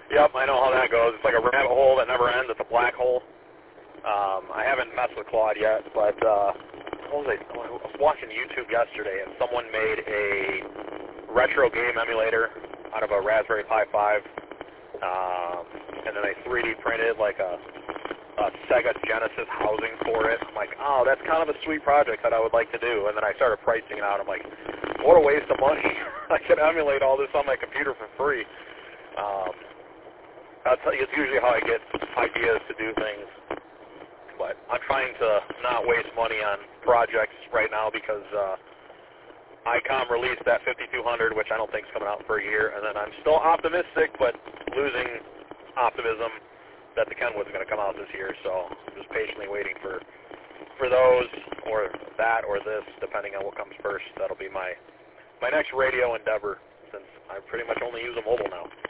Yep, I know how that goes. It's like a rabbit hole that never ends. It's a black hole. I haven't messed with Claude yet, but what was I was watching YouTube yesterday, and someone made a retro game emulator out of a Raspberry Pi 5, and then they 3D printed like a Sega Genesis housing for it. I'm like, oh, that's kind of a sweet project that I would like to do. And then I started pricing it out. I'm like, what a waste of money. I can emulate all this on my computer for free. I'll tell you, it's usually how I get ideas to do things. But I'm trying to not waste money on projects right now because ICOM released that 5200, which I don't think is coming out for a year. And then I'm still optimistic, but losing optimism that the Kenwood's going to come out this year. So I'm just patiently waiting for those, or that, or this, depending on what comes first. That'll be my next radio endeavor, since I pretty much only use a mobile now.